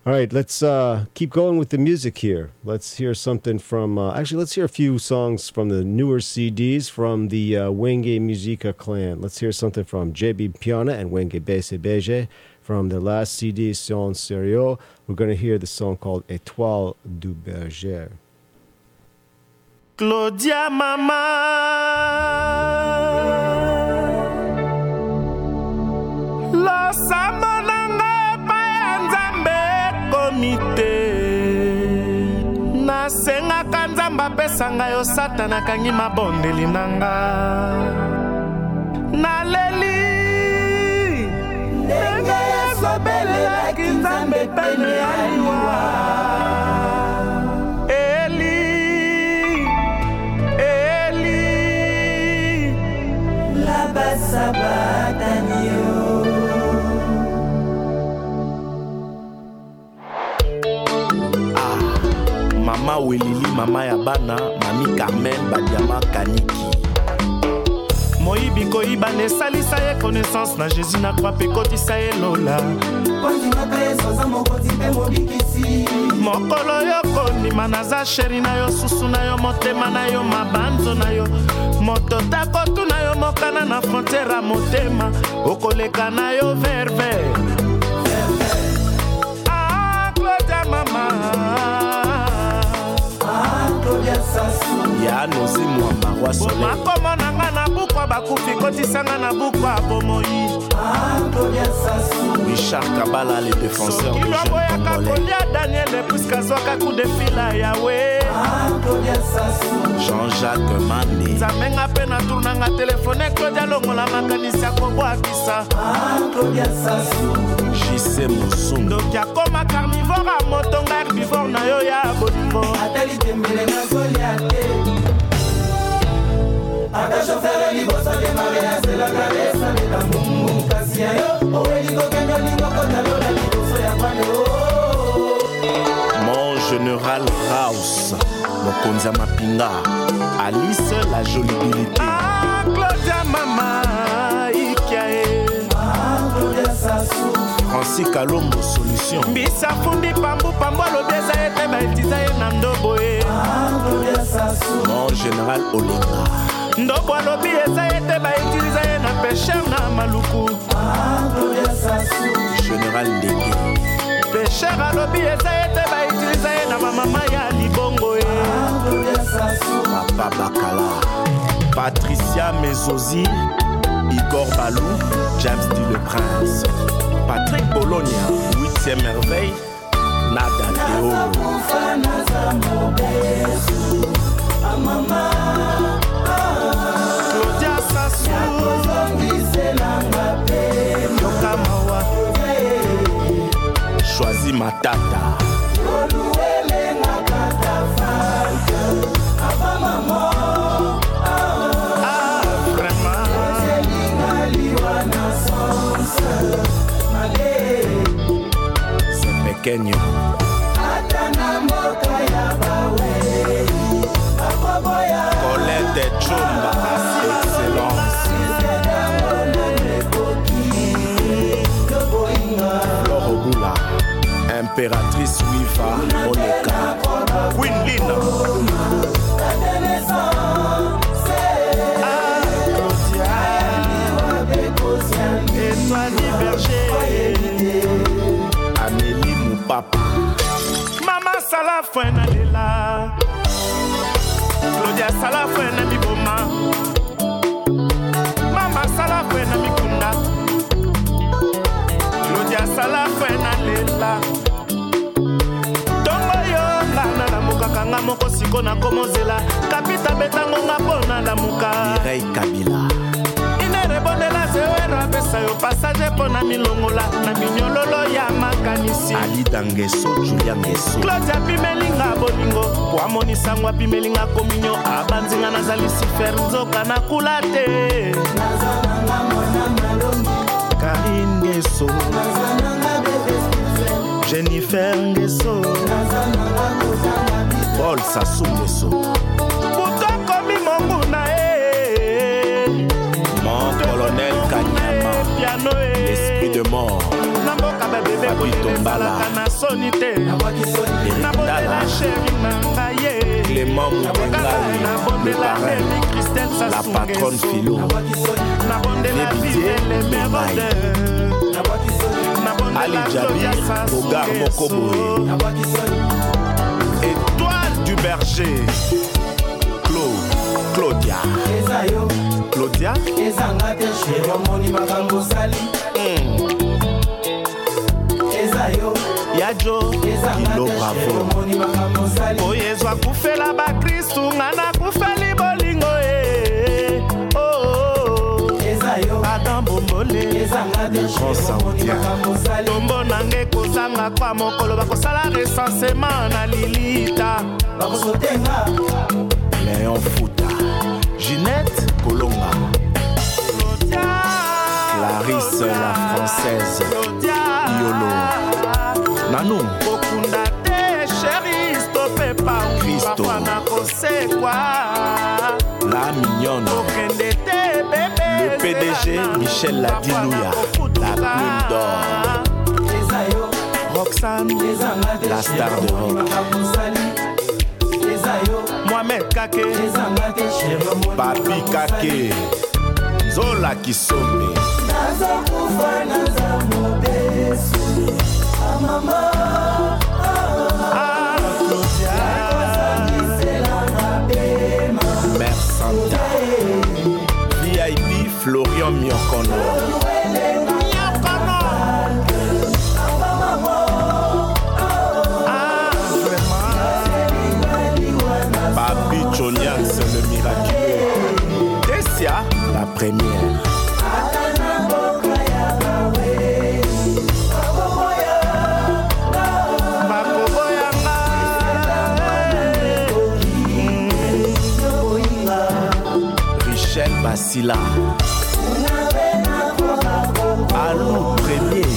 All right, let's keep going with the music here. Let's hear something from... actually, let's hear a few songs from the newer CDs from the Wenge Musica clan. Let's hear something from JB Piana and Wenge BCBG from the last CD, Son Sérieux. We're going to hear the song called Étoile du Berger. Claudia Mama Losama nanga pa nzambe komite Nasenga kanzamba pesanga yo satana kangi mabondeli nanga Naleli Nenga yeso bele la kinzambe pene aliwa Mama Welili, Mama Yabana, Mami Carmen, Badiama Kaniki. Moïbi Koïba ne salisa ye connaissance na Jésus na croix pe kotisa ye lola. Mokolo yo kondima naza sheri na yo susu na yo motema na yo mabanzo na yo. Motota kotu na yo mokana na frontière motema. Okoleka na yo verve. Ah, Claudia Mama. Ya nozi mwamba wa soleil Makoma nanga na bukwa bakufi kotisanga na bukwa bomoi Richard Kabala le défenseur du jeune Congolais Daniel Puskazwaka coup de fil à Yahweh Jean-Jacques Mane Zamenga pena tournanga téléphone Claudia longola makanisa kobwakisa JC Musungu Donc yakoma carnivore a motonga herbivore na yo ya bolingo Atali tembele na soliate Ata chauffeur liboso de maria c'est la cabeza de tamumu kasi yo Oweli kokendo lingo kotalola liboso ya kwano Mon général House Mokonza Mapinga Alice la jolibilité Ah Claudia Mama Ikae Claudia Sassou Francis Kalombo solution Bisa fundi pambu pambo lobeza ete ba etiza ye na ndobo e Claudia Sassou Mon général Olenga Ndobo lobi eza ete ba etiza ye na pêcheur na maluku Claudia Sassou Général Ndege Pêcheur alobi eza ete ba etiza ye na mama ya libongo e Claudia Sassou Papa Bakala Patricia Mezozi Igor Balou James D. Le Prince Patrick Bologna, 8e merveille, Nada Théo. Claudia Sassou, Yokamawa, Choisi Matata. Pequeño Colette Chumba Excellence Florobula Impératrice Wifa Oleka Queen Lina Étoile Berger Amélie Moupapa Mama Sala Fouena Lela Claudia Sala Fouena Miboma Mama Sala Fouena Mikunda Claudia Sala Fouena Lela Tongo yo Lana la muka kanga moko siko na komozela Kapita betango nga pona la muka Mireille Kabila Rebondela sewera pesa yo passage pona milongola na minyololo ya makanisi Ali Dangeso Julia Ngeso Claudia Pimelinga bolingo kwa monisa ngwa Pimelinga kominyo abanzinga nazali sifer nzoka na kulate nazananga mona malongi Karine Ngeso nazananga bebe Jennifer Ngeso nazananga kuzanga Paul Sassou Ngeso Butoko mimongu na Colonel Kanyama, esprit de mort. Bitombala Clément Moubengal, le parrain, la patronne Philo, Ali Djabir, Bogar Mokoboé, Étoile du Berger, Claudia. Claudia Yajo Kilo Bravo Oyezwa kufela ba Kristu ngana kufeli bolingo Adam Bombole le grand saoudien Tombo nange kozanga kwa mokolo bakosala recensement na Lilita Léon Fouta Ginette Kolonga Clarisse la française Yolo Nanou Okunda te chéri stoppe pas Christo La mignonne Le PDG Michel Ladilouya La plume d'or Roxane La star de rock Mohamed Kake Papi Kake Zola Kisombe Mère Santa VIP Florian Miokono Papi Chonian c'est le miraculeux Tessia la première Basila Alou Premier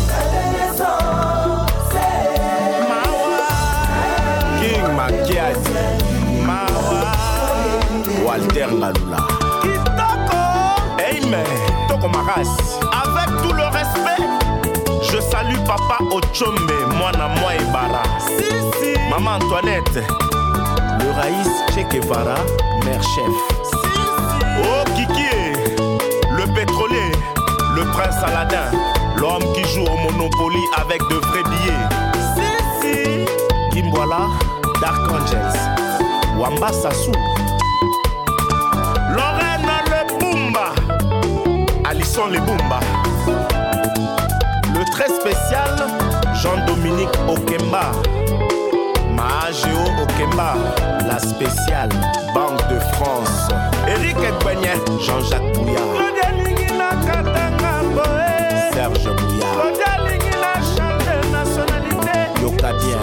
King Makiadi Mawa Walter Malula Kitoko Amen Toko Maras Avec tout le respect Je salue Papa Ochombe Mwana Moi Ebara Maman Antoinette Le Raïs Che Guevara Mère chef Oh Kiki, le pétrolier, le prince Aladin, l'homme qui joue au Monopoly avec de vrais billets. Si. Kimboala, Dark Angels, Wamba Sassou, Lorraine le Bumba, Alisson le Bumba, le très spécial Jean-Dominique Okemba, Mahageo Okemba, la spéciale Banque de France. Eric Ekbenye, Jean-Jacques Bouillard, Serge Bouillard, Yoka bien,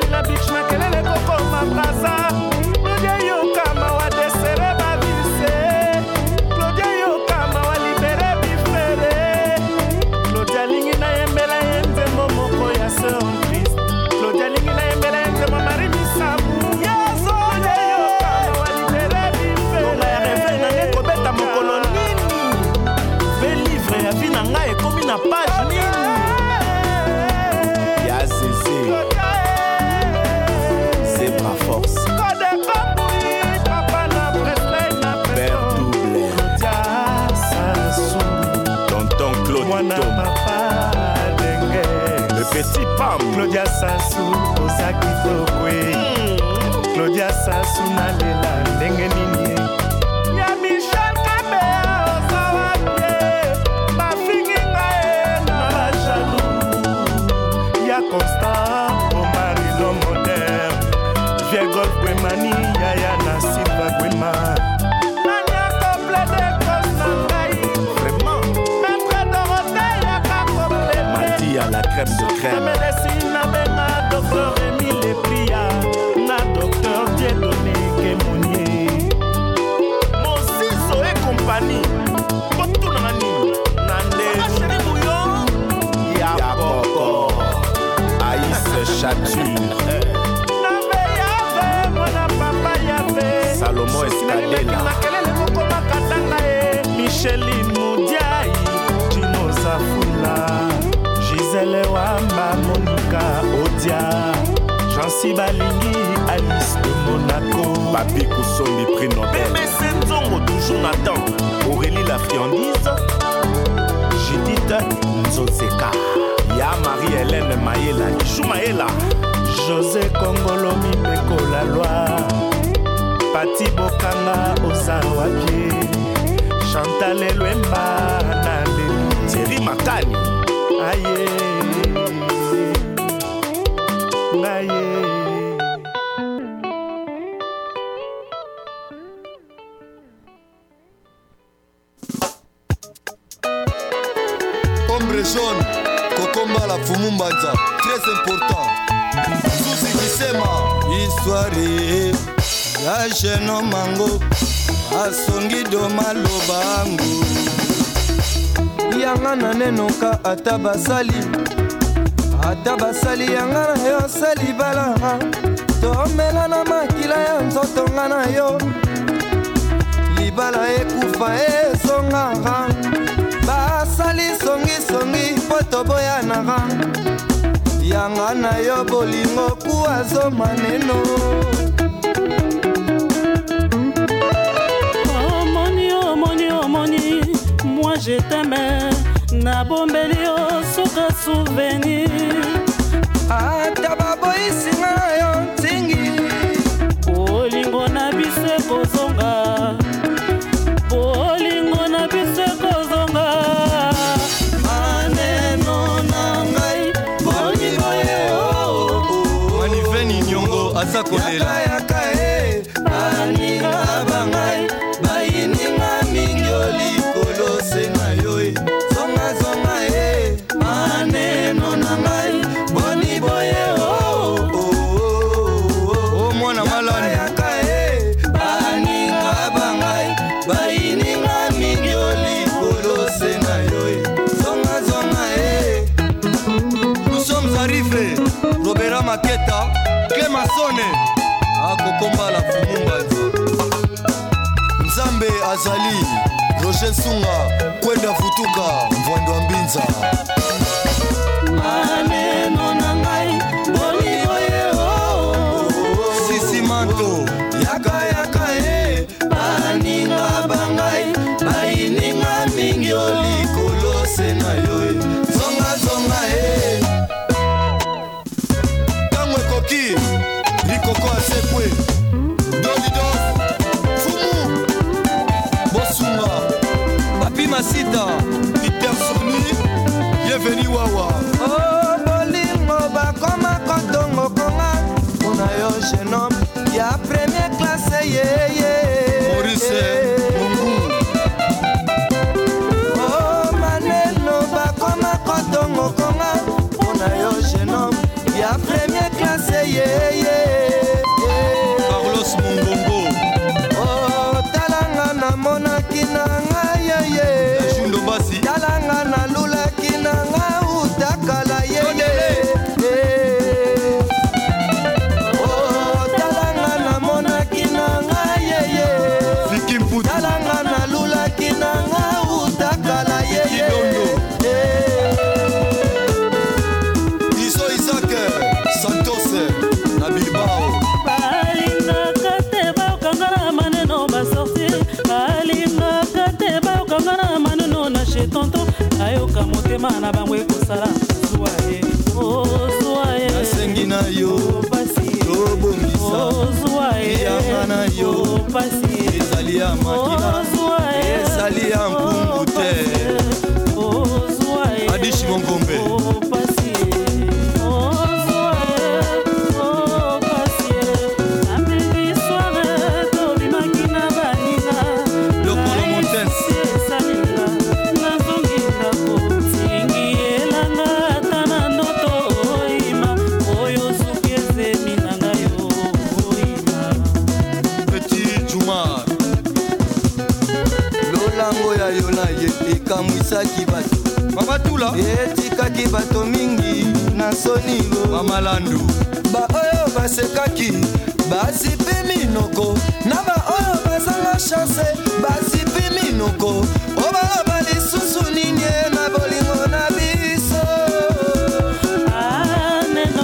Petit Pam Claudia Sassou Ozaki Tokwe Claudia Sassou Nalela Ndenge nini Ya Michel Kabe Ozawake Mafingi ngae na jalou Ya Constant Omari lo moderne Vieux Golf Gwemani Yaya na Silva Gwema Nanya Komple de Kosnangai Vraiment Maître Dorothée Yaka Komple Mati à la crème de crème médecine na docteur Emile Pria na docteur Dieudonné Kemounier Mosiso et compagnie Botunani Nande Chéri Bouillon Yaboko Aïs Chature Nabe Yave Mona Papa Yave Salomon Escadela Micheline Moudiaï Gino Zafula Gisèle Wamba Moni Odia Jansi Balingi Alice de Monaco Papi Kousombi prix Nobel Bébé Senzongo toujours Nathan Aurélie la friandise Judith Nzozeka Ya Marie-Hélène Maïla Kichou Maïla José Kongolo Mipeko la loi Pati Bokanga Osawapi Chantal Elwemba Nalelu Thierry Makani Aye Aye Ombre jaune Kokomba la Fumumbanza très important Susi Kisema Histoire ya jeno mango asongi do malobango yanga na nenoka ata basali yanga na yo sali bala tomela na makila ya nzoto nga na yo libala ekufa ezongaka basali songisongi po toboyanaka yanga na yo bolingo kuazo maneno moi je t'aime na bombeli yo suka souvenir ata baboyisinga na yo ntingi bolingo na biso ekozonga bolingo na biso ekozonga maneno na ngai bolingo yeo maniveni nyongo aza kolela baninga bangai bayininga mingioli kolose na yo zonga maneno na ngai boni boye mwana malani baninga bangai bayininga mingioli kolose na yo zonga nous sommes arrivés Robert Maketa Clemasone akokomba la Fumumbanza Nzambe azali Roger Sunga kwenda futuka mvwando wa Mbinza maneno na ngai bolingo yeo Sisi Manto yaka baninga bangai bayininga mingi olikolose na yo zonga tango ekoki likoko asekwe Dolidos Fumu Bosunga Papi Masita Peter Soni Bienvenue Wawa bolingo bakoma kotongo konga Una yo genome ya première classe Maurice Mungu maneno bakoma kotongo konga Una yo genome ya première classe Carlos Mungongo talanga na monaki na ngai Jundo Basi talanga na lulaki na ngai utakala talanga na monaki na ngai Fiki Mputu talanga na lulaki na ngai utakala Iso Isaac Santos na Bilbao balingaka te bakangana maneno basorti balingaka te bakangana maneno na chez tonton ayoka motema na bango ekosala zuwa ye nasengi na yo tobongisa yanga na yo ezali ya makila ezali ya mpungu te Adishi Mongombe ekamwisaki bato mabatula etikaki bato mingi na sonilo mamalandu baoyo basekaki basipi minoko na baoyo bazanga chance basipi minoko obaloba lisusu nini na bolingo na biso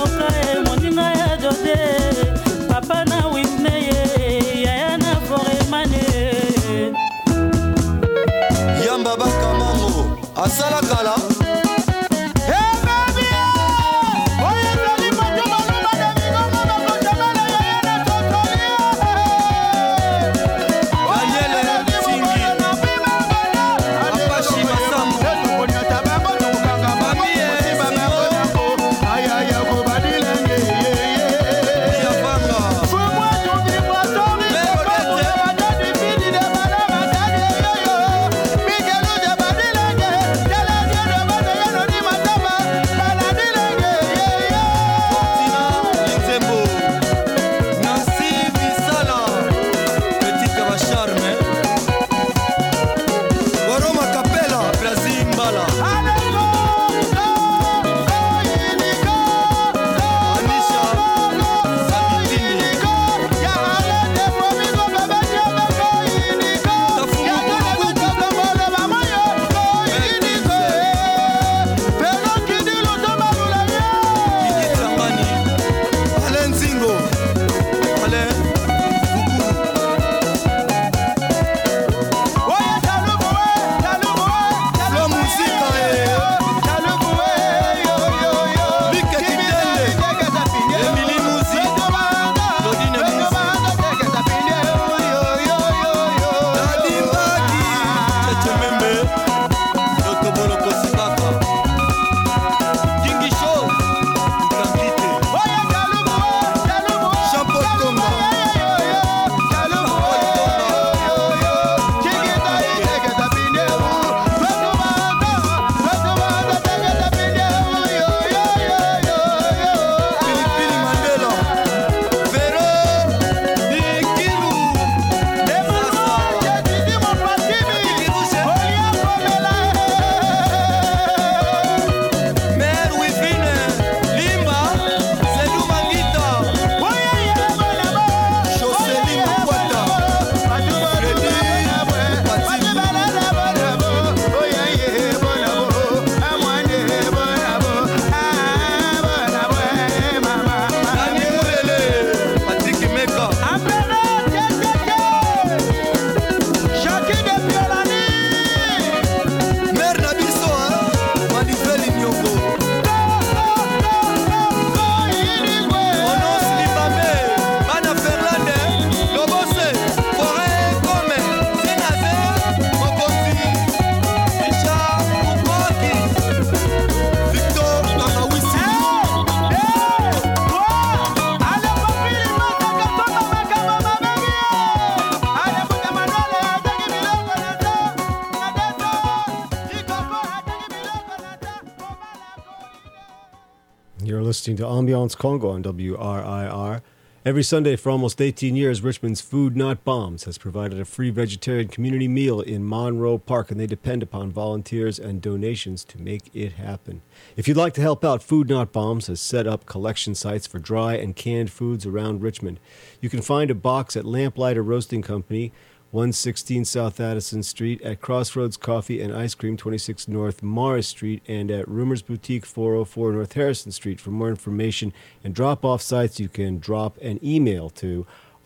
listening to Ambiance Congo on WRIR. Every Sunday for almost 18 years, Richmond's Food Not Bombs has provided a free vegetarian community meal in Monroe Park, and they depend upon volunteers and donations to make it happen. If you'd like to help out, Food Not Bombs has set up collection sites for dry and canned foods around Richmond. You can find a box at Lamplighter Roasting Company, 116 South Addison Street, at Crossroads Coffee and Ice Cream, 26 North Morris Street, and at Rumors Boutique, 404 North Harrison Street. For more information and drop-off sites, you can drop an email to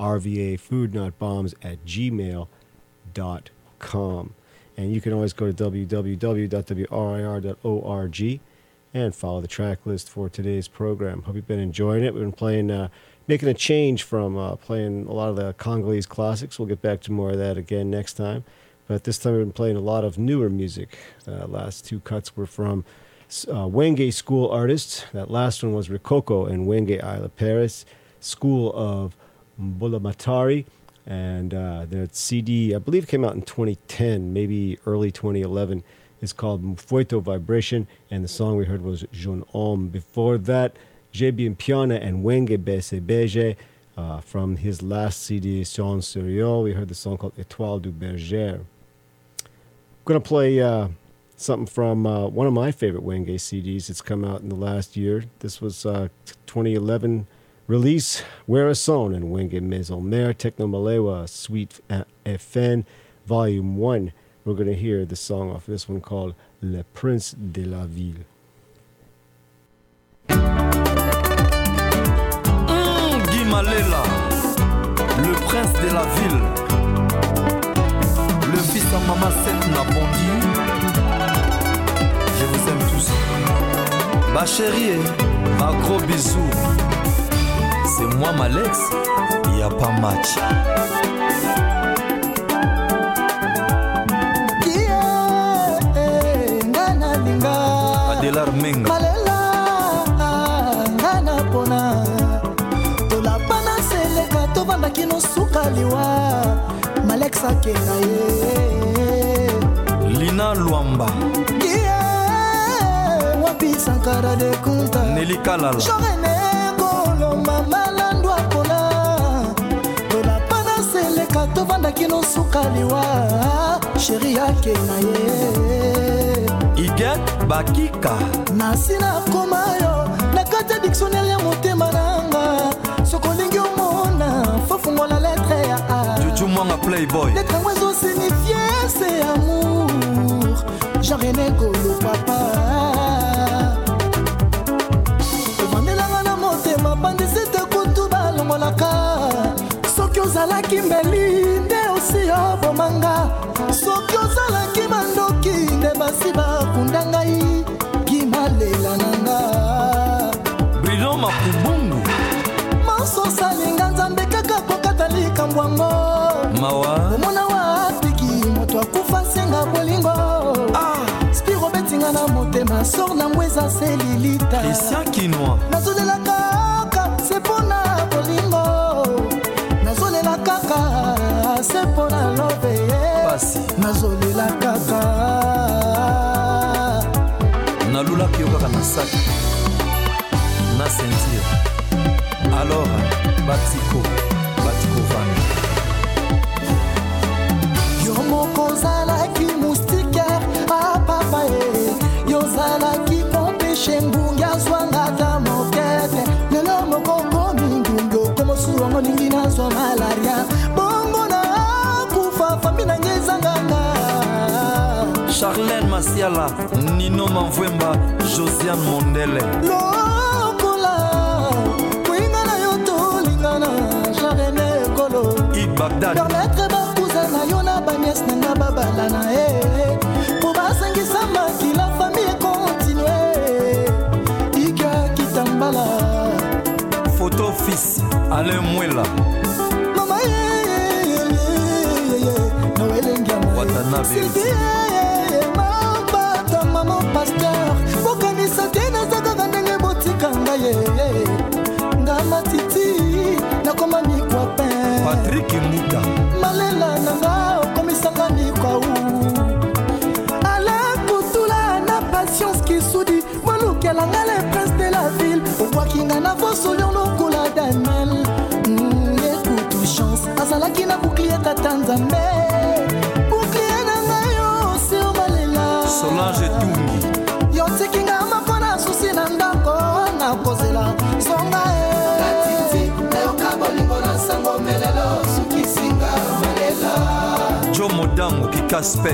rvafoodnotbombs@gmail.com. And you can always go to www.wrir.org and follow the track list for today's program. Hope you've been enjoying it. We've been playing... making a change from playing a lot of the Congolese classics. We'll get back to more of that again next time. But this time we've been playing a lot of newer music. Last two cuts were from Wenge School artists. That last one was Rikoko and Wenge Isla Paris, School of Mbulamatari. And their CD, I believe, came out in 2010, maybe early 2011. It's called Mfueto Vibration, and the song we heard was Jeune Homme. Before that, JB Mpiana and Wenge Besebeje from his last CD, Son Sérieux. We heard the song called Étoile du Berger. I'm going to play something from one of my favorite Wenge CDs. It's come out in the last year. This was 2011 release, Wera Son and Wenge Maison Mère, Techno Malewa, Suite FN, Volume 1. We're going to hear the song off this one called Le Prince de la Ville. Malela, le prince de la ville, le fils à Mama Seth Nabondi. Je vous aime tous. Ma chérie, ma gros bisou. C'est moi Malex, il n'y a pas match. Adelar Menga. Malela, ngana pona. Tovanda kino sukaliwa Malexa kena ye Lina Luamba Wapi Sankara de Kunta Nelly Kalala Jorene Golo Mama Landwa Pola Tola Pana Seleka Tovanda kino sukaliwa Sheria kena ye Iget Bakika Nasina Komayo Nakata dictionnaire ya motema nanga Sokolingi omona Fofungo la lettre ya A Juju mwanga playboy Lettre oiseau signifie c'est amour Jean-René Golo papa Omandelanga na motema Bandisite kutu balongolaka Soki ozalaki mbeli Nde osi obomanga Soki ozalaki mandoki Nde basi bakunda ngai Gimalela nanga Brilo Makubungu Sosa linga nzambe kaka kokatalika mbwango Mawa Omona wa piki moto akufa senga bolingo Spiro betinga na motema Sor na mweza selilita Christian Kinoa Nazolela kaka sepona bolingo Nazolela kaka sepona love Pasi Nazolela kaka Nalula kiyokaka na saki Na sentir Alors, Batiko Van Yomoko zalaki moustiquaire a papa Yozalaki pompéché mbunga zwangata mokete Lelo moko komi ndungo Komo suwango ningina zwa malaria Bongo na kufa famina ngezanganga Charlène Masiala Nino Manvwemba Josiane Mondele Permettre bakouza na yo na banies na nga babala na e Po basangisa maki la famille continue Ika kitambala Photo fils Alain Mwela Mama Noelengia Watanabe Mambata maman pasteur Bokanisa tena zaka ndenge botika ngaye Ngama titi Nakoma mikwa pen Patrick Mouta Malela nanga okomisanga mikwa u Ala kutula na patience qui soudi Malukela nga le prince de la ville Okwaki la fosse au lion lokola Daniel. Écoute chance azalaki na bouclier tata Nzambe. Bouclier na ngayo se omalela Solange Tungi yo tikinga mapona susi na ndako na kozela zonga Tati leo kabolingo na sango melelo suki singa malela Jo Modango Kikaspey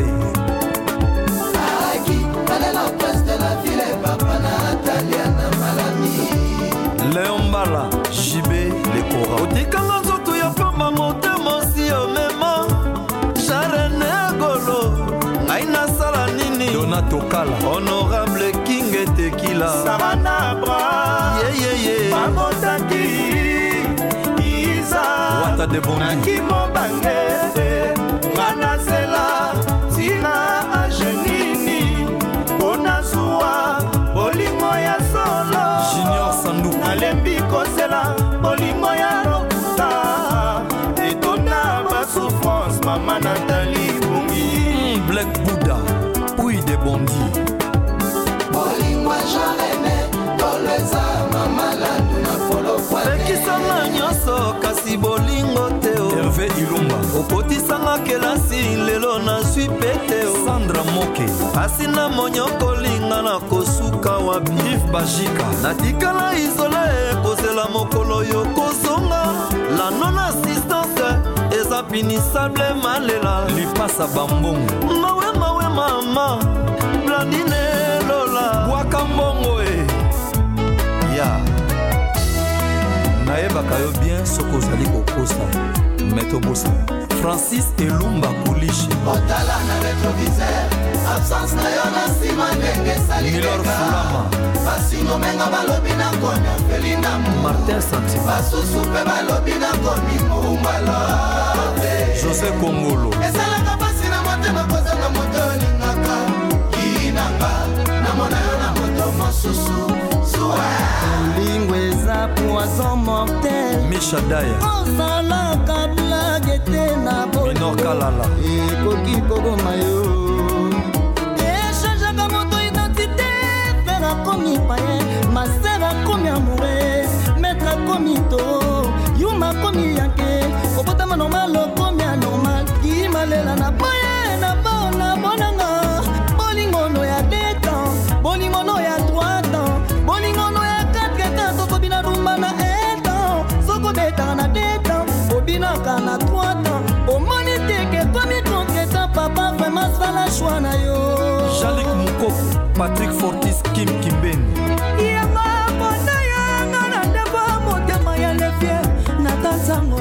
Aki malela place de la ville papa Natalia na malami Léon Mbala JB Lekora Otikanga nzoto ya pamba motema si omema Jarene Golo Aina sala nini Donato Kala Honorable King Tequila Savana Bra Mamotaki Isa Wata de Bondi Nakimo Bangete Manasela Tina Agenini Onazua Bolingo ya solo Junior Sandou Nalembi Kosela Bolingo ya Rokuta Etona ma souffrance Mama Nathalie Bungi Black Buddha Pouille de Bondi Bolingo Jarene Toleza mama landu na polo kwa Ekisanga nyoso kasi bolingo teo Hervé Ilumba Okotisanga kelasi lelo na sui peteo Sandra Moke Asina monyoko linga na kosuka wabi Yves Bajika Natikala isole kozela mokolo yo kozonga La non-assistance eza pinissable malela Lipasa bambongo Mawe mama Blandine Lola Waka mbongo Ya Naebaka yo bien soko zali kokosa Meto Bosa Francis Elumba Kulishi Otala na retroviseur Absence na yo na sima ndenge sali Milor Fulama Basingo menga balobi na komi Felina mu Martin Santima Basusu pe balobi na komi Mumbalo José Kongolo Esalaka pasi na motema kozanga moto lingaka Kinanga na mona yo na moto mosusu Lingweza poison mortel Misha Daya Osalaka blague te na boto Minor Kalala Ekoki kogoma yo Echangeaka moto identité Frère akomi paye Ma sœur akomi amoureuse Maître akomi to Yuma akomi yanke Kobotama normal okomi anormal Kimalela na boye na bonanga Bolingono ya 2 ans Bolingono ya 3 ans Bolingono ya 4 ans Tokobina rumba na 1 ans Soko betaka na 2 ans Obinaka na 3 ans Omoni teke komi konkretan papa Vraiment sala choix na yo Jalik Moukoko Patrick Fortis Kim Kimbeni Yanga mona yanga na ndeko motema ya lefie Na tanzango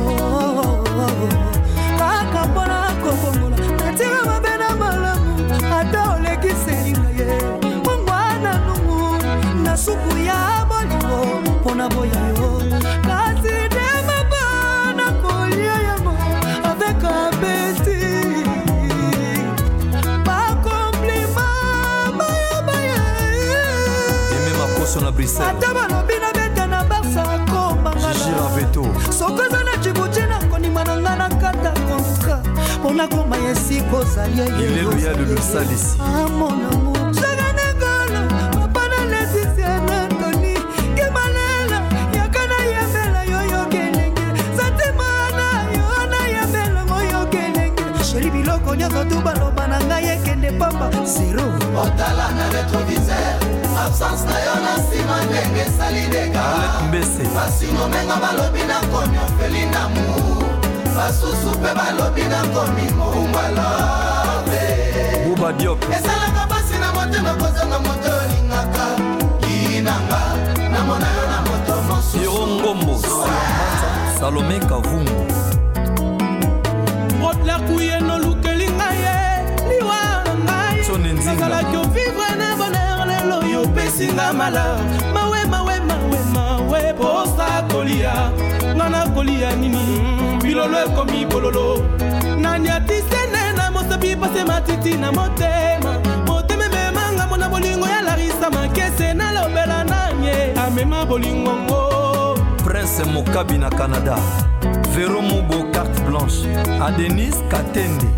Kaka mpona kokongola Natika mabena malamu Ata olekiselinga ye Mongwana nungu Na suku ya bolingo Pona boya yo Kasi dema bana kolia yango Avec appétit Pas compliment Baya Aimé Makoso na Bruxelles Ata balobi na bete na Barça kombangala Gigi Raveto Sokoza na Djibouti na konima na nga na kata kontra Pona koma yesi kozali Ileluya de Lusalisi mon amour Jaga negala Papa na Laetitia na Tony Kimalela Yakana yembela yoyo kelenge Satima na yona yembela moyo kelenge Sheri biloko nyoko tu baloba na nga yekende papa Zero Otala na retroviseur Absence na yo na sima ndenge sali dega Alec Mbese Basingo menga balobi na komi Felina mu Basusu pe balobi na komi Mumbalobe Bouba Diop Esalaka pasi na motema kozanga moto lingaka Kinanga na mona yo na moto mosusu Yoro Ngombo Salomé Kavungu Rotler kuye no lukelinga ye Liwa ngai Tone Nzinga Nazalaki vivre na bonheur lelo yo pesinga malheur Mawe posa kolia Ngana kolia nini Bilolo ekomi bololo Nani atisene na mosapi pase matiti na motema Moteme memanga mona bolingo ya Larissa Makese na lobela nanye Amema bolingo ngo Prince Mokabi na Canada Véro Moubo carte blanche Adenis Katende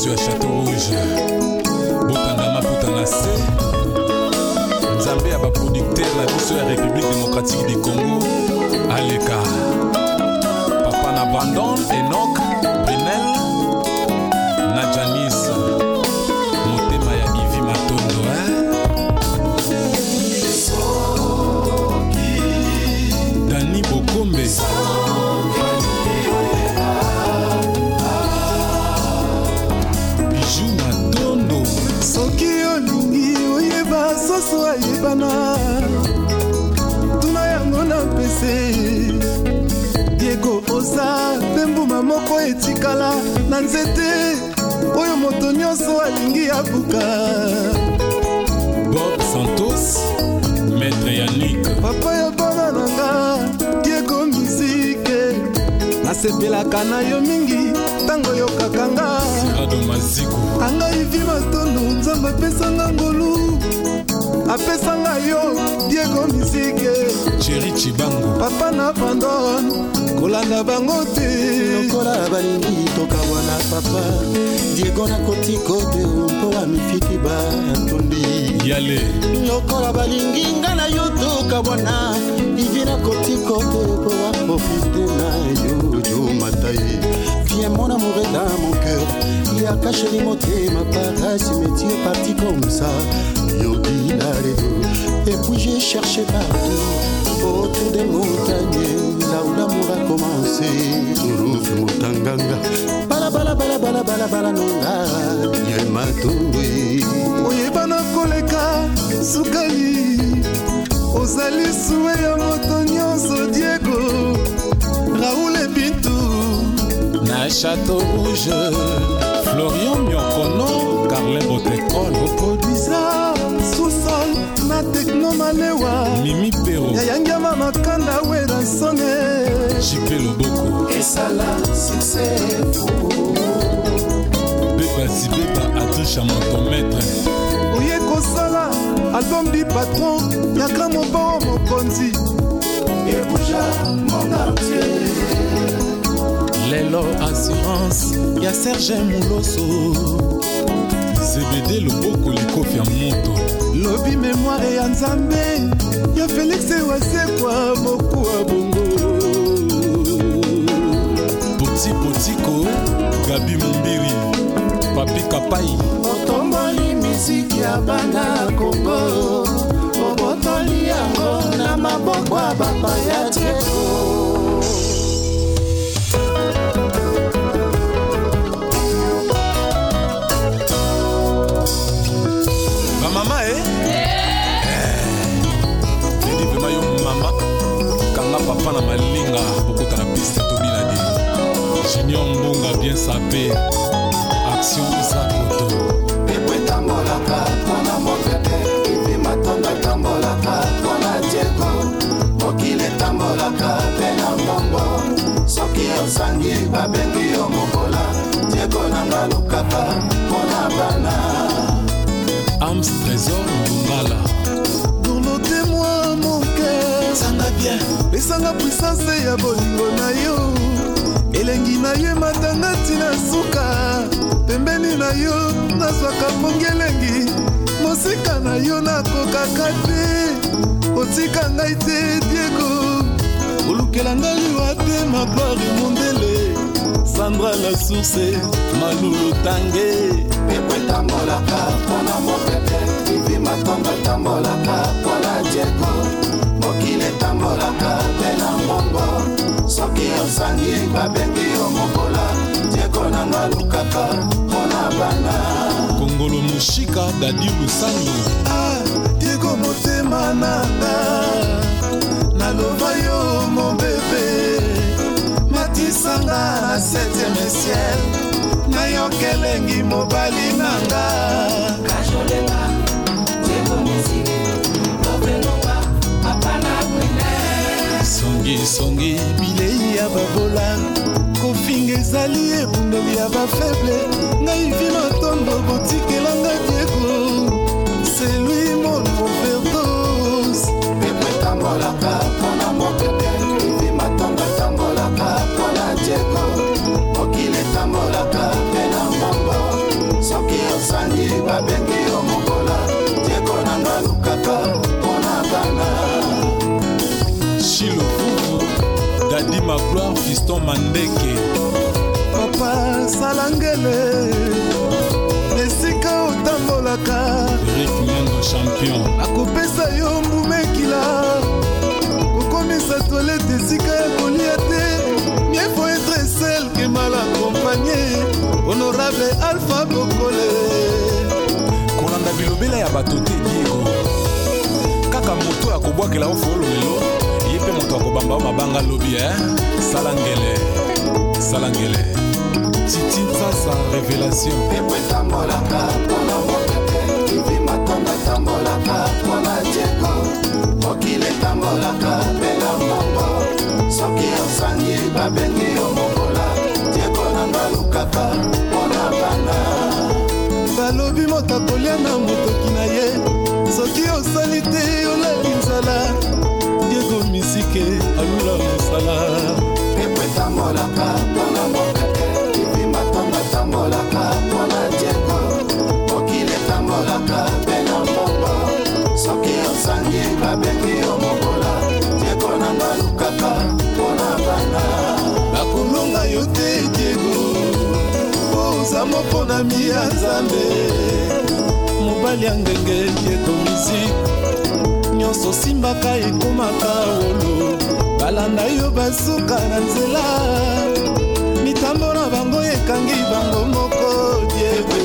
biso ya Château Rouge botandama putana se nzambe ya baproducteur na biso ya République démocratique du Congo aleka papa na Brandon Enoch Brunel na Janice motema ya Ivi Matondo Dani Bokombe Bijou Matondo soki olingi oyeba soso ayebana tuna yango na pese Diego oza mpe mbuma moko etikala na nzete oyo moto nyonso alingi abuka Bob Santos Maître Yannick papa ya bana nanga Diego Mizike nasepelaka na yo mingi ntango yokakanga Sirado Maziku anga Ivi Matondo nzambe apesanga ngolu apesanga yo Diego Mizike Chéri Chibango papa na Brandon kolanda bango te lokola balingi tokabwana papa Diego na kotiko te mpola mifiki batondi Yale lokola balingi nga na yo tokabwana Ivi na kotiko te mpola profite na yo Matai viens mon amour est dans mon cœur il a caché les motema par cimetière parti comme ça yo dit là les deux et puis j'ai cherché partout autour des montagnes là où l'amour a commencé Rufi Mutanganga bala bala bala bala bala bala nonga ye matoué oyebana koleka sukali ozali suwe ya moto nyonso Diego Raoul et Bintou na Château Rouge Florian Miokono Carlin Botekol produisa sous-sol na Techno Malewa Mimi Pero yayangama makanda wera songe Jipe Loboko esala succès Beba Zibeba Atricha Montomètre oye kosala album du patron ya grand mobao mokonzi ebouja mon entier Lelo Assurance ya Serge Mouloso CBD Loboko Likofi ya moto lobi mémoire ya nzambe ya Félix Wasekwa mokuwa bongo Poti Potiko Gabi Mumbiri Papi Kapai otomboli misiki ya bana Kongo obotoli yango na maboko ya bapa ya Diego mama Fedi vema yo mama kanga papa na malinga bokota na piste tobina de Junior Mbonga bien sapé action Zakoto pepo etambolaka mpona mokete Ivi Matondo etambolaka mpona Diego mokili etambolaka mpe na mbongo soki osangi babengi yo mokola Diego nanga lukaka mpona bana Ams Trésor Mbungala dorlote-moi mon cœur sanga bien pesanga puissance ya bolingo na yo elengi na ye matanga ntina suka pembeni na yo nazwaka pongi elengi mosika na yo nakokaka te otika ngai te Diego olukela ngai liwa te ma gloire mondele Sandra la source Malulu Tange pepo etambolaka mpona mokete Ivi Matondo etambolaka mpona Diego mokili etambolaka mpe na mbongo soki osangi babengi yo mokola Diego nanga lukaka mpona bana Kongolo Mushika Dadi Lusango Diego motema nanga naloba yo mon bébé matisanga na 7e ciel nayokelengi mobali nanga kajolenga Diego Mizike obenonga papa na Brunel songi bilei ya babola kofinga ezali ebundeli ya bafaible ngai Ivi Matondo botikelanga Diego c'est lui mon overdose pepo etambolaka mpona mokete Ivi Matondo etambolaka mpona Diego mokili etambolaka mpe na mbongo Gaston Mandeke. Papa Salangele, esika otambolaka. Eric Mengo champion. Akopesa yo mbumekila, kokomisa toilette esika ya kolia te. Mieux faut être seul que mal accompagné. Honorable Alpha Bokole. Kolanda bilobela ya bato te Diego. Kaka moto akobwakela o folo lelo. Yepe moto akobamba o mabanga lobi Salangele. Salangele. Titi Sasa révélation. Pepe tambolaka pona mokete. Kivi matonda tambolaka pona Diego. Mokile tambolaka pena mongo. Soki osangi babengi yo mokola. Diego nanga lukaka pona bana. Balobi moto akolia na motoki na ye. Soki osali te olali nzala. Diego misike alula mosala. Pepe tambolaka pona mokete. Kivi matonda tambolaka pona Diego. Mokile tambolaka pena mongo. Soki osangi babengi yo mokola. Diego nanga lukaka pona bana. Nakolonga yo te Diego. Oza moko na miya Nzambe. Mobali ya ngenge Diego musique. Nyonso simbaka ekomaka wolo. Balanda yo basuka na nzela. Mitambo na bango ekangi bango moko Diego.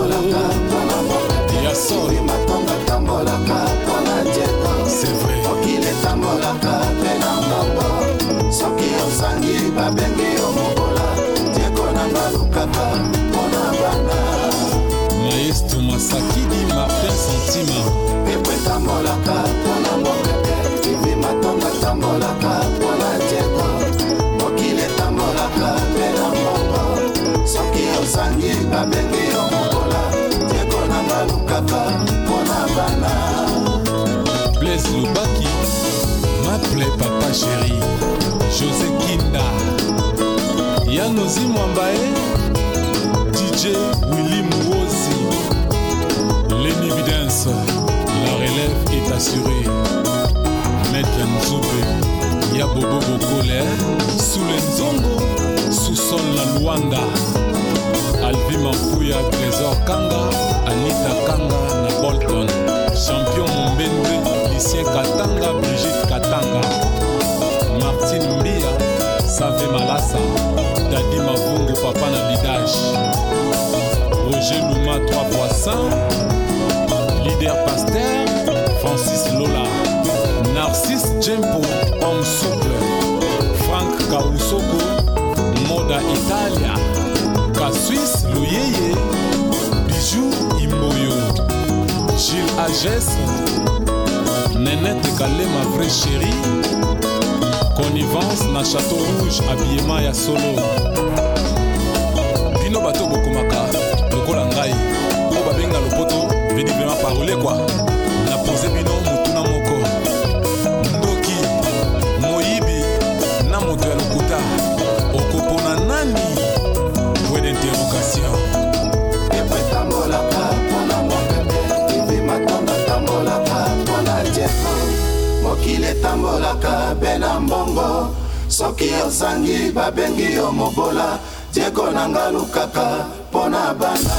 Yasol Matonga tambolaka pona Diego. c'est vrai. Okile tambolaka pena mbongo. Soki osangi babengi yo mokola. Diego nanga lukaka pona bana. Maestro Masakidi Martin Santima. Pepe tambolaka pona mokete. Kivi matonga tambolaka pona Diego. Mokile tambolaka pena mbongo. Soki osangi babengi yo mokola. Diego nanga lukaka pona bana. Blaise Lubaki. M'appelait papa chéri. José Kinda. Yanozi Mwambae. DJ Willy Mouozi. L'évidence. La relève est assurée. Maître Nzoube. Yabobo Bokole. Sous les Nzongo. Sous sol la Luanda. Albi Mafouya, Trésor Kanga. Anita Kanga na Bolton. Champion Mombende. Lucien Katanga. Brigitte Katanga. Martine Mbia. Save Malassa. Dadi Mavungu Papa na Bidage. Roger Luma 3x100. Leader Pasteur. Francis Lola. Narcisse Djempo. Homme souple. Frank Kausoko. Moda Italia. Kassuis Loyeye. Bijou Imboyo. Gilles Agès. Nenette Kalema vraie chérie. Connivence na Château Rouge. Habillement ya solo. Bino bato bokomaka. Lokola ngai. O babenga lopoto. Vedi vraiment parler quoi. Na pose bino mutuna moko. Ndoki. Moyibi. Na moto ya lokuta. Okopona nani. Point d'interrogation. Pepe tambolaka pona mokete. Kivi matonda tambolaka pona Diego. Mokile tambolaka bena mbongo. Soki osangi babengi yo mobola. Diego nanga lukaka pona bana.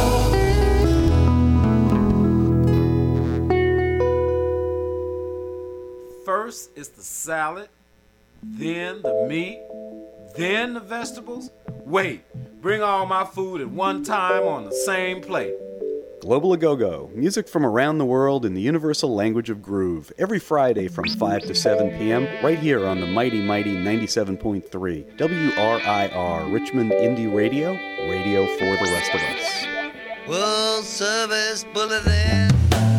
First is the salad, then the meat, then the vegetables. Wait, bring all my food at one time on the same plate. Global A Go-Go, music from around the world in the universal language of groove, every Friday from 5 to 7 p.m. right here on the mighty 97.3 WRIR Richmond Indie Radio, radio for the rest of us. World Service Bulletin.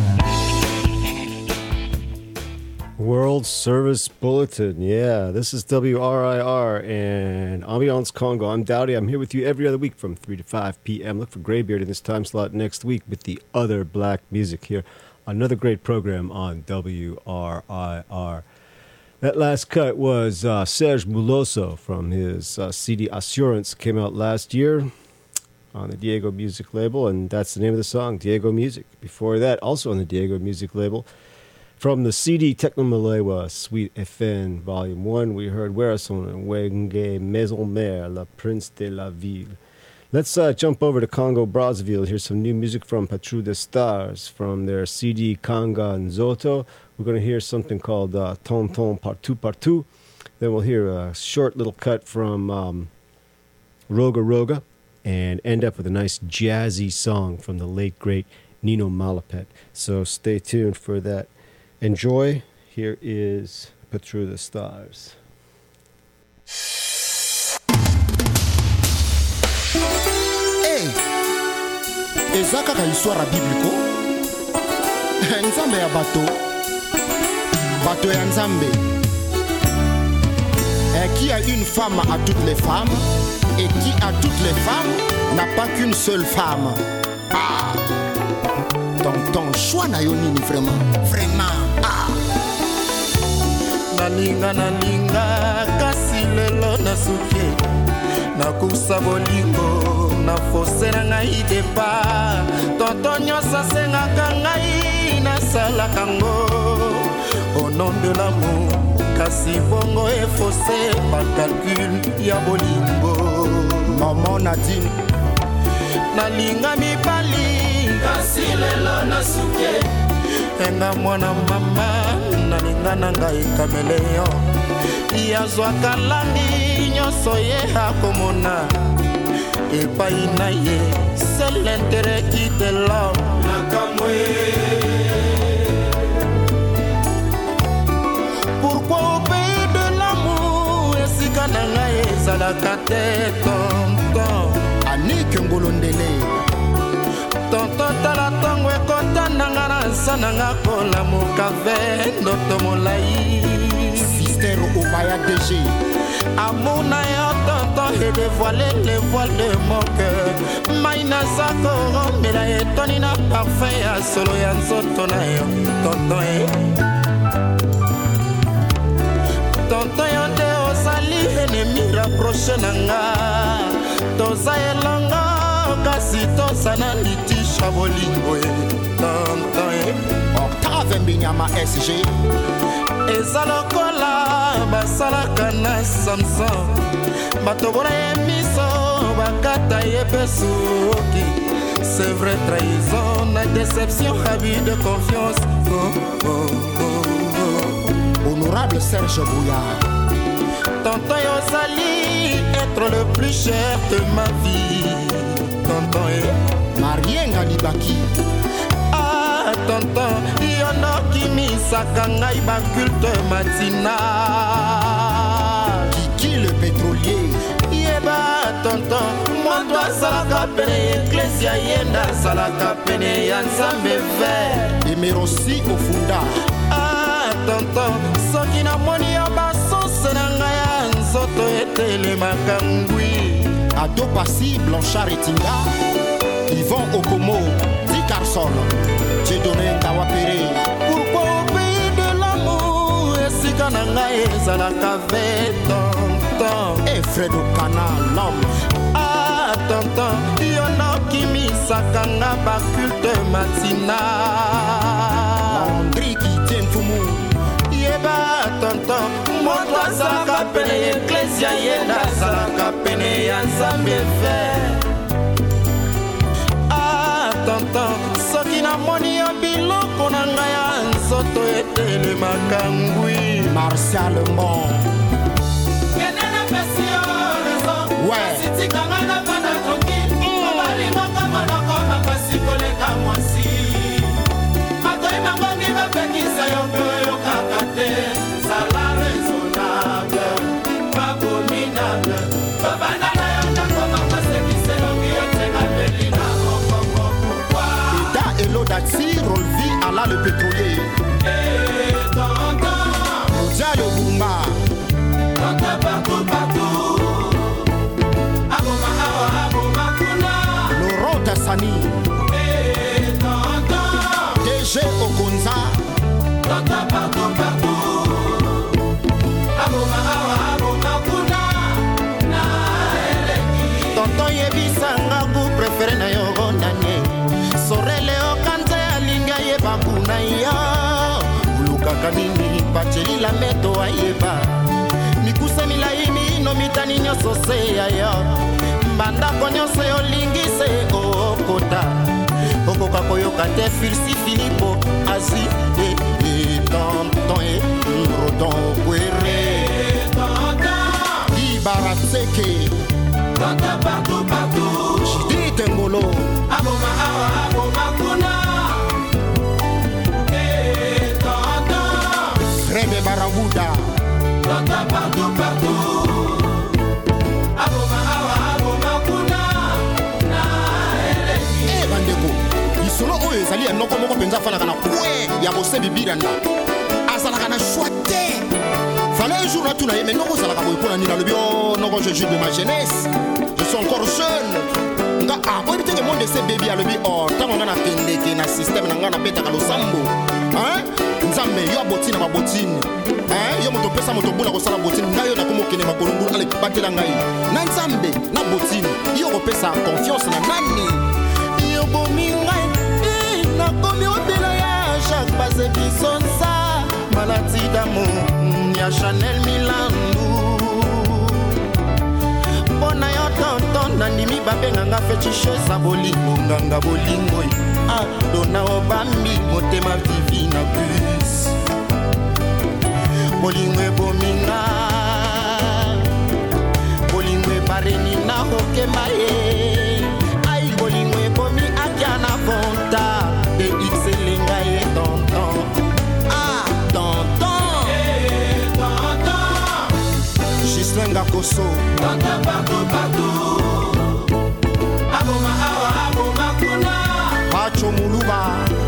World Service Bulletin. Yeah, this is WRIR and Ambiance Congo. I'm Dowdy. I'm here with you every other week from 3 to 5 p.m. Look for Greybeard in this time slot next week with the other black music here. Another great program on WRIR. That last cut was Serge Muloso from his CD Assurance. Came out last year on the Diego Music label, and that's the name of the song, Diego Music. Before that, also on the Diego Music label, From the CD Technomalewa Suite FN Volume 1, we heard Werason and Wenge Maison Mère, La Prince de la Ville. Let's jump over to Congo Brazzaville. Here's some new music from Patrouille des Stars from their CD Kanga Nzoto. We're going to hear something called Tonton Partout Partout. Then we'll hear a short little cut from Roga Roga and end up with a nice jazzy song from the late, great Nino Malapet. So stay tuned for that. Enjoy. Here is Patrouille des Stars. Eza kaka histoire biblique nzambe ya bato ya nzambe qui a une femme à toutes les femmes et qui à toutes les femmes n'a pas qu'une seule femme. Ah, ton choix na yo nini vraiment ah. nalinga kasi lelo nasuki nakusa bolingo na fose na ngai depa tonto nyonso asengaka ngai nasalaka ngo au nom de l'amour kasi bongo efose bacalcul ya bolingo maman Nadine nalinga mibali kasi lelo nasuke enga mwana mama nalinga na ngai kameleon yazwaka langi nyonso ye akomona epai na ye c'est l'intérêt qui de l'homme nakamwe. Pourquoi au pays de l'amour esika na ngai ezalaka te tonton Annick Ngolondele tonton tala ntongo ekota nanga na nsa nanga kolamuka ve ndoto molai Sister Obaya DG amour na yo tonton et dévoiler les voiles de mon cœur maina zako rombela etoni na parfum ya solo ya nzoto na yo tonton tonton yo nde ozali ennemi rapproche na nga toza elongo kasi tozana litisha bolingo tonton Octave Mbinyama SG eza lokola basalaka na Samson batobola ye miso bakata ye pe suki c'est vrai trahison na déception abus de confiance Honorable Serge Bouillard tonton yozali être le plus cher de ma vie tonton Marienga Libaki tonton yonoki misaka ngai baculte matina Kiki le pétrolier yeba tonton moto asalaka pene eklesia yenda asalaka pene ya nzambe ver emerosi ofunda tonton soki namoni yo basose na ngai ya nzoto etelemaka ngwi Ado Pasi Blanchard Etinga Yvon Okomo Carson, j'ai donné un tawapere. Pourquoi au pays de l'amour esika na ngai ezalaka ve tonton et Fredo Kana l'homme tonton yonoki misaka nga baculte matina Landry Kitien Fumu yeba tonton moto azalaka pene eklesia yenda azalaka pene ya nzambe ver tonton soki namoni yo biloko na ngai ya nzoto etelemaka ngwi Martial Mon kenena pesi yo raison asitikanga na bana tranquille obalimaka monoko makasi koleka mwasi matoi mangongi bapekisa yo mpe oyokaka te sala raisonnable babominable babanda na yo ndako makasekise longi yotenga pelina Hello Datsi, Rolvi, Allah le pétrolier. Rodia Yobumba. Partout, partout. Aboma Awa, Aboma Kuna. Laurent Tassani. DG Okonza. Partout, partout. Aboma Awa, Aboma Kuna. Na Eleki. Tonton Yebisanga, vous préférez na Yorondanye. Sorele okanze alinga ye bakuna ya ezalaka nini bachelila meto ayeba mikuse milai mino mitani nyonso se ya yo bandako nyonso yolingi se okota okoka koyoka te filsi filipo asi tonton e rodon kwere ibaratseke tata partout jidite ngolo aboma awa aboma kuna Rebe Barabuda tata partout aboma awa aboma kuna na eleki bandeko isolo oyo ezali ya noko moko penza fana kana kwe ya bosembi biranda azalaka na choix te fallait un jour là tout na yeme noko zalaka boy pona ni na lebio noko je juge de ma jeunesse je suis encore jeune nga oyebi te ke monde ese bebi alobi ntango nga na kendeke na systeme na nga na betaka losambo nzambe yo abotini na babotini yo moto opesa moto bula kosala botini ngai yo nakomokende makolungulu ale batela ngai na nzambe na botini yo kopesa confiance na nani yo bomi ngai nakomi otela ya Jacques Bazebisonsa maladie d'amour ya Chanel Milandu mpona yo tonton nandimi babenganga fetisheuse bolingo nganga bolingo dona obambi motema vivi na bus bolingo ebominga bolingo ebareni na hokema ye ai bolingo ebomi akia na vonta exelenga ye tonton tonton Gislenga Koso tata partout aboma awa aboma kuna Pacho Muluba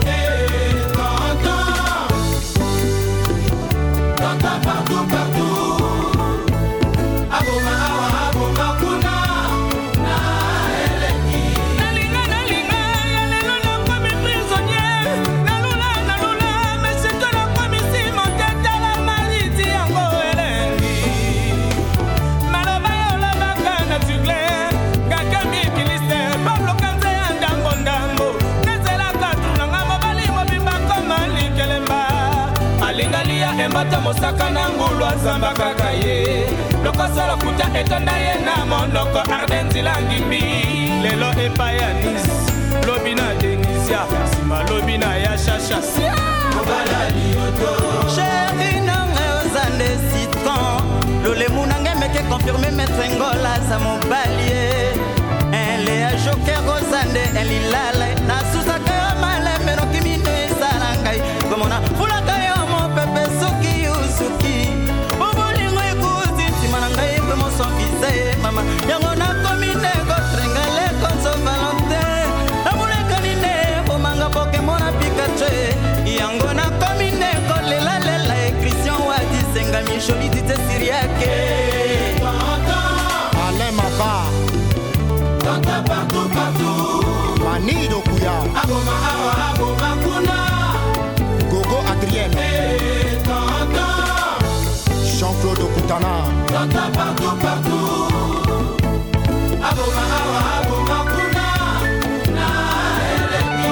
tata partout aboma awa aboma kuna na eleki nalinga ya lelo na komi prisonnier nalula mais toi na komi simon tete la maliti yango elengi maloba olobaka na tugle kaka mikiliste Pablo Kanze ya ndambo nezelaka tunanga mobali mobimba koma likelemba alingalia embata mosaka na ngulu azamba kaka ye lokosala kuta etonda ye na monoko ardenzila ngimbi lelo epa ya nis lobi na denisia sima lobi na ya shasha kobala lioto chéri nange ozande citron lolemu nange meke confirme maître ngola za mobalie ele ya joker ozande elilala na susaka yo maleme nokimino ezala ngai komona fulaka yo mopepe suki usuki bobolingo ekuti ntima na ngai mpe mosonvise mama yango nakomine kotrengale konso valentin namulekani ne bomanga pokemona pikachu yango nakomine kolelalela e Christian wadisenga misholi te siriake ale maba tata partout manido kuya aboma awa aboma kuna Gogo Adrienne Jean-Claude Koutana tata partout aboma awa aboma kuna na eleki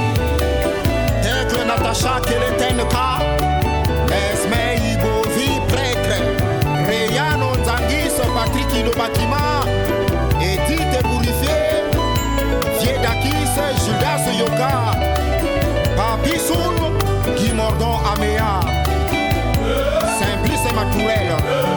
Aigle Natacha Keletenka Esme Ibo Vipretre Reyano Nzangiso Patrick Ilobakima Edith Bourifier Viedakis Judas Yoka Papi Soul Guy Mordon Améa Simplice Matourel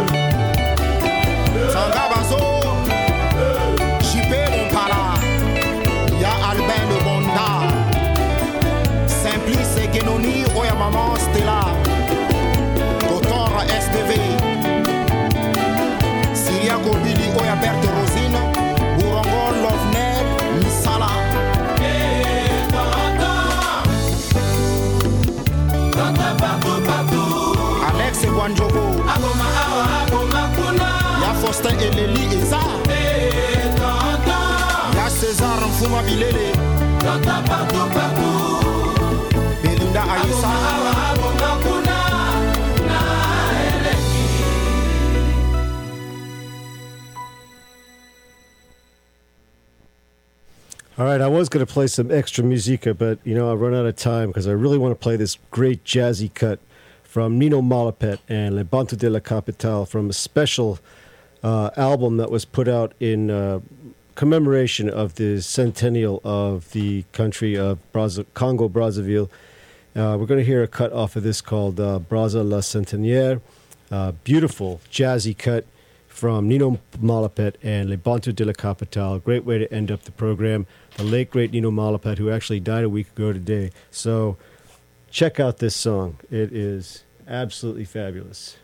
Sanga Bazo JP Montpala Ya Albin Le Bonda Simplice Genoni Oya Maman Stella Kotor SDV Syria Gobili Oya Berthe Rosine Bourongo Lovner Misala Alex Gwanjogo aboma awa aboma kuna ya Faustin Eleli Eza ya César Mfuma Bilele tata partout Belinda Aïssa awa aboma kuna na eleki All right, I was going to play some extra musica, but, I've run out of time because I really want to play this great jazzy cut from Nino Malapet and Le Bantu de la Capitale from a special album that was put out in commemoration of the centennial of the country of Congo Brazzaville. We're going to hear a cut off of this called Brazza la Centenaire. Beautiful jazzy cut from Nino Malapet and Le Bantu de la Capitale. Great way to end up the program. The late, great Nino Malapet, who actually died a week ago today. So check out this song. It is absolutely fabulous.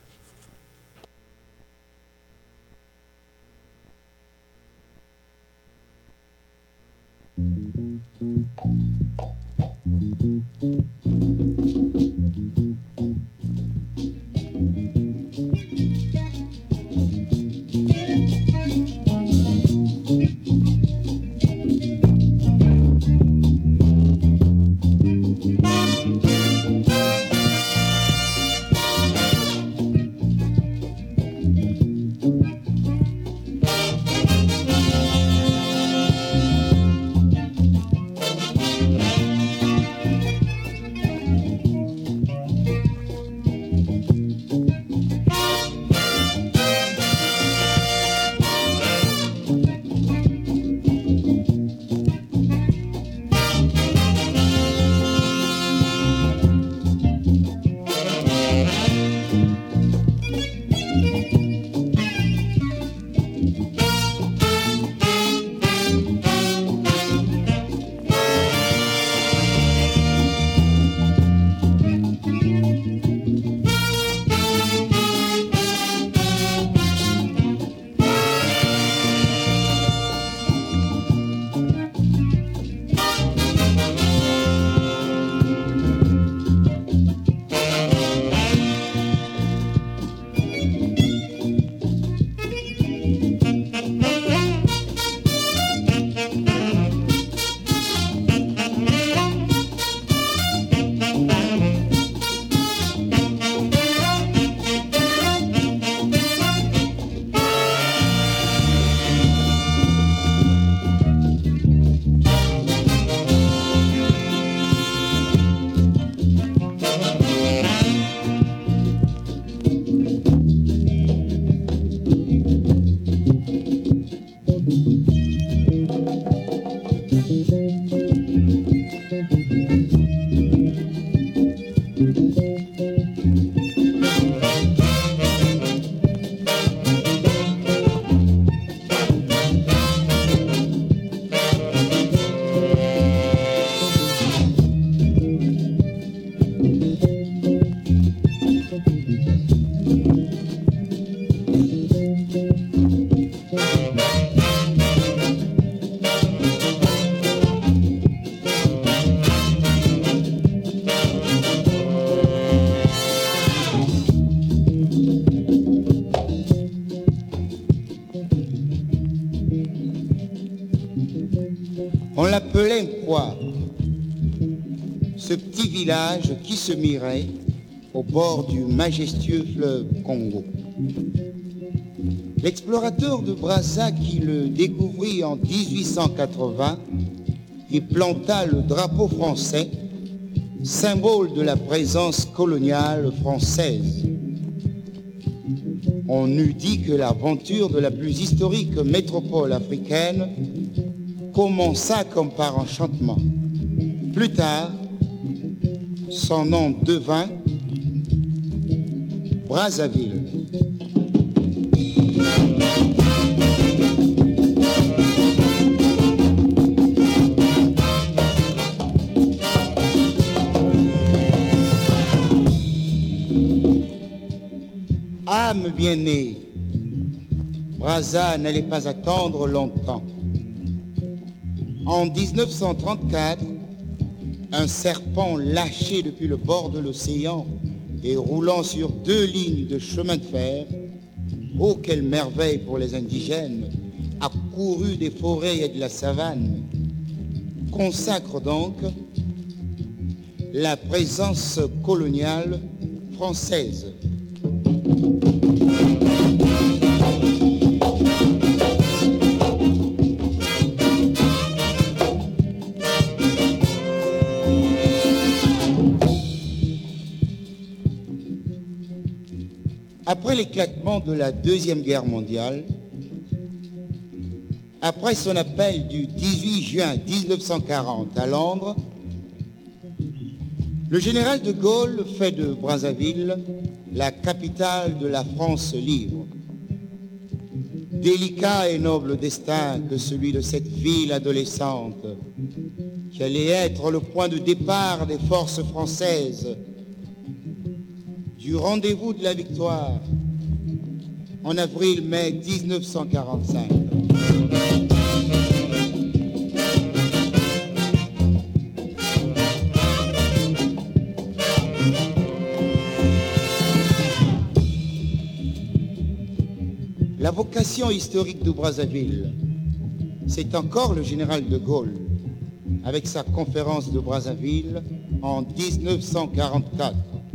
On l'appelait Poire, ce petit village qui se mirait au bord du majestueux fleuve Congo. L'explorateur de Brazza qui le découvrit en 1880 y planta le drapeau français, symbole de la présence coloniale française. On eût dit que l'aventure de la plus historique métropole africaine commença comme par enchantement. Plus tard, son nom devint Brazzaville. Âme bien-née, Brazza n'allait pas attendre longtemps. En 1934, un serpent lâché depuis le bord de l'océan et roulant sur 2 lignes de chemin de fer, oh quelle merveille pour les indigènes, accouru des forêts et de la savane, consacre donc la présence coloniale française. Après l'éclatement de la Deuxième Guerre mondiale, après son appel du 18 juin 1940 à Londres, le général de Gaulle fait de Brazzaville la capitale de la France libre. Délicat et noble destin que celui de cette ville adolescente, qui allait être le point de départ des forces françaises du rendez-vous de la victoire en avril-mai 1945. La vocation historique de Brazzaville, c'est encore le général de Gaulle, avec sa conférence de Brazzaville en 1944.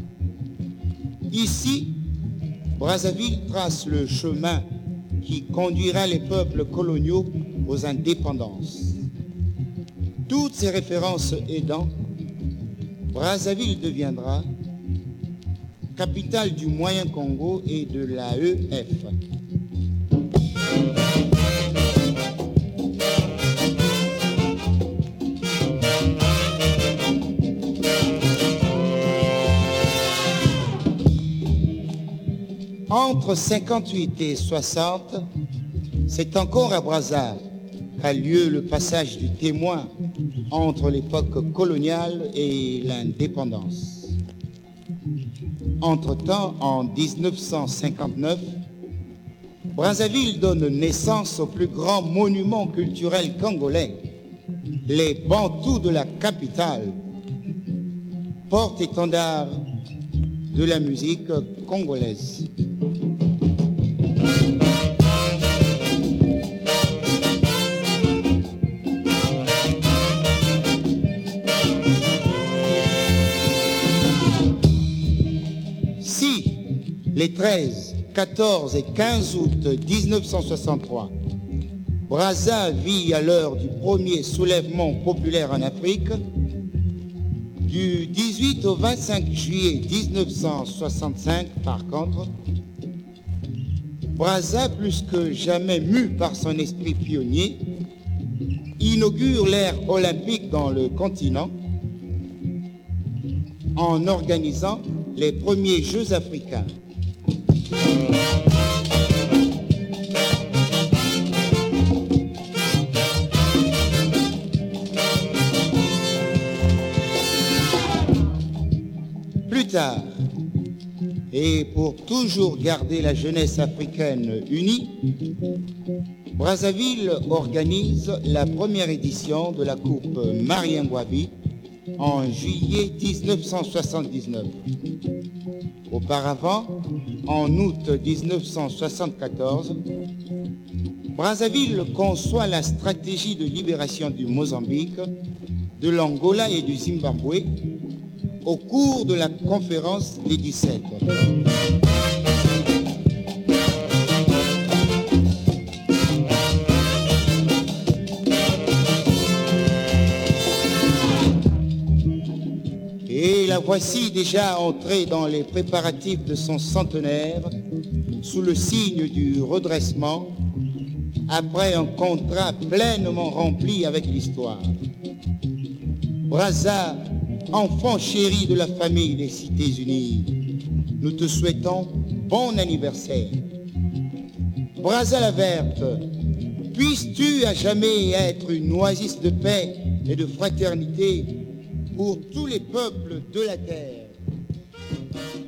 Ici, Brazzaville trace le chemin qui conduira les peuples coloniaux aux indépendances. Toutes ces références aidant, Brazzaville deviendra capitale du Moyen Congo et de l'AEF. Entre 58 et 60, c'est encore à Brazza qu'a lieu le passage du témoin entre l'époque coloniale et l'indépendance. Entre-temps, en 1959, Brazzaville donne naissance au plus grand monument culturel congolais, les Bantous de la capitale, porte-étendard de la musique congolaise. Si les 13, 14 et 15 août 1963, Brazza vit à l'heure du premier soulèvement populaire en Afrique, du 18 au 25 juillet 1965, par contre, Brazza, plus que jamais mu par son esprit pionnier, inaugure l'ère olympique dans le continent en organisant les premiers Jeux africains. Plus tard, et pour toujours garder la jeunesse africaine unie, Brazzaville organise la première édition de la Coupe Mariengwabi en juillet 1979. Auparavant, en août 1974, Brazzaville conçoit la stratégie de libération du Mozambique, de l'Angola et du Zimbabwe au cours de la conférence des 17. Et la voici déjà entrée dans les préparatifs de son centenaire, sous le signe du redressement, après un contrat pleinement rempli avec l'histoire. Brazza, enfant chéri de la famille des Cités-Unies, nous te souhaitons bon anniversaire. Brazza la verte, puisses-tu à jamais être une oasis de paix et de fraternité pour tous les peuples de la terre.